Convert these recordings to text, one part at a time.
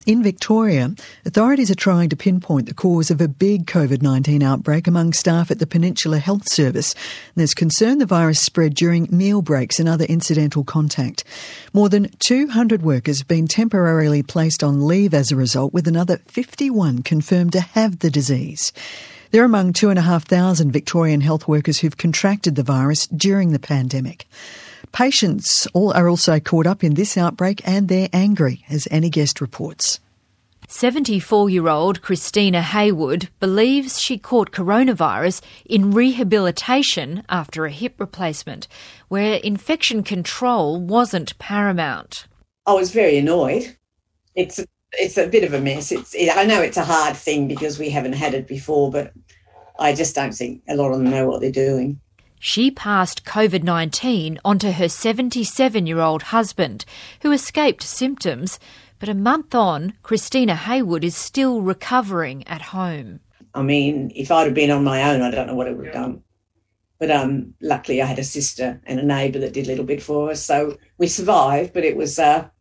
In Victoria, authorities are trying to pinpoint the cause of a big COVID-19 outbreak among staff at the Peninsula Health Service. There's concern the virus spread during meal breaks and other incidental contact. More than 200 workers have been temporarily placed on leave as a result, with another 51 confirmed to have the disease. They're among 2,500 Victorian health workers who've contracted the virus during the pandemic. Patients are also caught up in this outbreak and they're angry, as Annie Guest reports. 74-year-old Christina Haywood believes she caught coronavirus in rehabilitation after a hip replacement, where infection control wasn't paramount. I was very annoyed. It's a bit of a mess. I know it's a hard thing because we haven't had it before, but I just don't think a lot of them know what they're doing. She passed COVID-19 onto her 77-year-old husband, who escaped symptoms. But a month on, Christina Haywood is still recovering at home. I mean, if I'd have been on my own, I don't know what I would have done. But luckily I had a sister and a neighbour that did a little bit for us. So we survived, but it was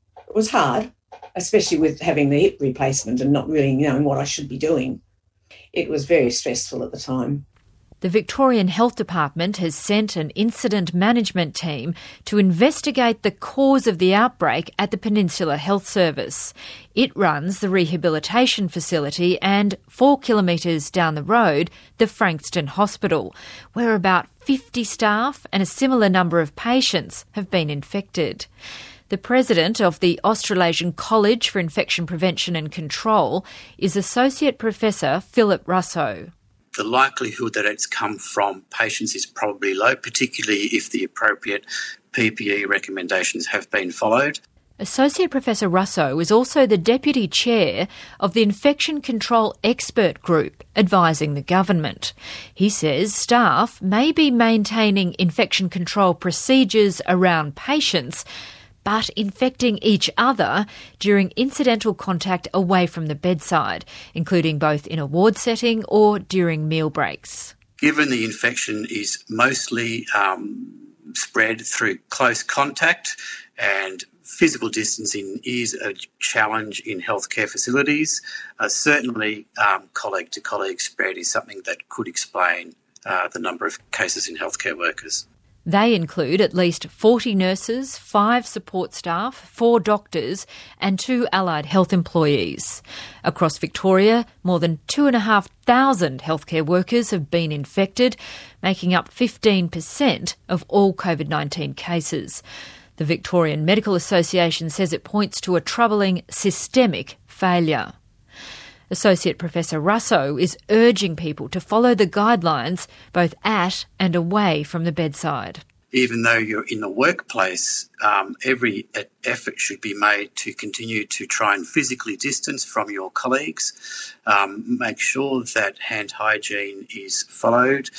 hard, especially with having the hip replacement and not really knowing what I should be doing. It was very stressful at the time. The Victorian Health Department has sent an incident management team to investigate the cause of the outbreak at the Peninsula Health Service. It runs the rehabilitation facility and 4 kilometres down the road, the Frankston Hospital, where about 50 staff and a similar number of patients have been infected. The president of the Australasian College for Infection Prevention and Control is Associate Professor Philip Russo. The likelihood that it's come from patients is probably low, particularly if the appropriate PPE recommendations have been followed. Associate Professor Russo is also the Deputy Chair of the Infection Control Expert Group advising the government. He says staff may be maintaining infection control procedures around patients, but infecting each other during incidental contact away from the bedside, including both in a ward setting or during meal breaks. Given the infection is mostly spread through close contact and physical distancing is a challenge in healthcare facilities, certainly colleague-to-colleague spread is something that could explain the number of cases in healthcare workers. They include at least 40 nurses, 5 support staff, 4 doctors and 2 allied health employees. Across Victoria, more than 2,500 healthcare workers have been infected, making up 15% of all COVID-19 cases. The Victorian Medical Association says it points to a troubling systemic failure. Associate Professor Russo is urging people to follow the guidelines both at and away from the bedside. Even though you're in the workplace, every effort should be made to continue to try and physically distance from your colleagues. Make sure that hand hygiene is followed.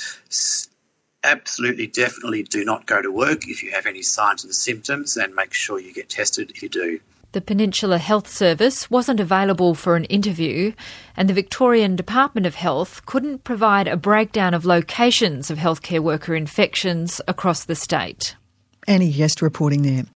Absolutely, definitely do not go to work if you have any signs and symptoms, and make sure you get tested if you do. The Peninsula Health Service wasn't available for an interview, and the Victorian Department of Health couldn't provide a breakdown of locations of healthcare worker infections across the state. Annie Guest reporting there.